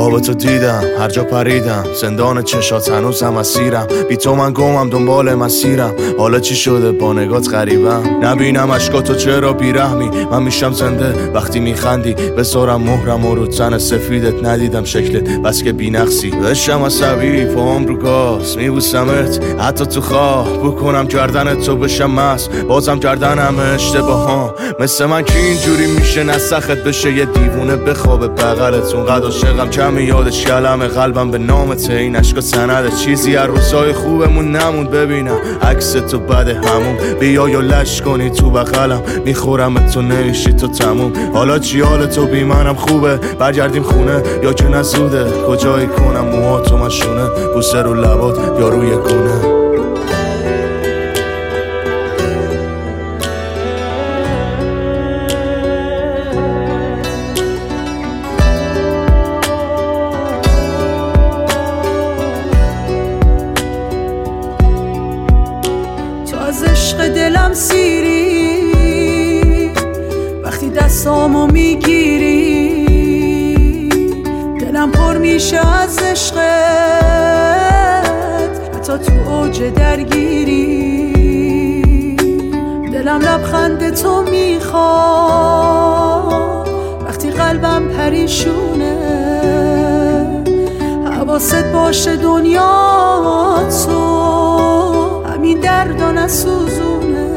خوابتو دیدم هر جا پریدم، زندان چشات هنوزم اسیرم، بی تو من گمم دنبال مسیرم. حالا چی شده با نگات غریبم، نبینم اشکاتو چرا بیرحمی. من میشم زنده وقتی میخندی، بذارم مهرم و رو تن سفیدت، ندیدم شکلت بس که بی‌نقصی. بشم عصبی پاهم رو گاز میبوسمت، حتی تو خواب بکنم گردنت تو بشم مست، بازم کردنم اشتباهام. مثل من کی اینجوری میشه نسخت بشه یه دیوونه بخوابه بغلت. اونقدر عاشقم کمی یادش کلمه، قلبم به نامته، این عشقا سنده. چیزی از روزای خوبمون نموند، ببینم عکس تو بعد همون. بیا یا لش کنی تو بغلم، میخورم تو نمیشی تو تموم. حالا چی حال تو بی منم خوبه، برگردیم خونه یا که نزوده. کجایی کنم موهاتو مشونه، بوسه رو لبات یا روی گونه. از عشق دلم سیری، وقتی دستامو میگیری دلم پر میشه از عشقت، حتی تو اوج درگیری. دلم لبخند تو میخواد وقتی قلبم پریشونه. حواست باشه دنیا تو همین درد و نسوزونه.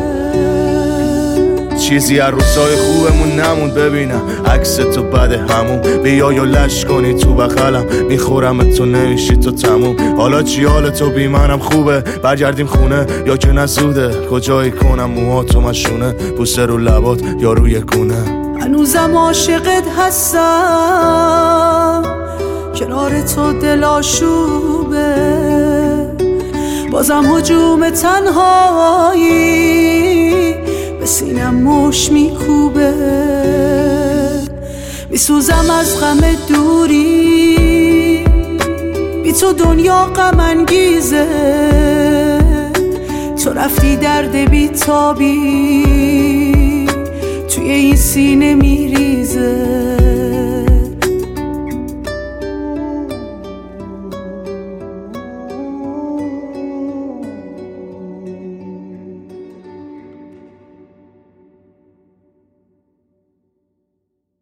چیزی از روزای خوبمون نموند، ببینم عکس تو بعد همون. بیا یا لش کنی تو بغلم، میخورم تو نمیشی تو تموم. حالا چی حال تو بی منم خوبه، برگردیم خونه یا که نزوده. کجایی کنم موهاتو مشونه، بوسه رو لبات یا روی گونه. هنوزم عاشقت هستم، کنار تو دل آشوبه. بازم هجوم تنهایی به سینم مش میکوبه. میسوزم از غم دوری، بی تو دنیا غم انگیزه. تو رفتی درد بی تابی توی این سینه میریزه.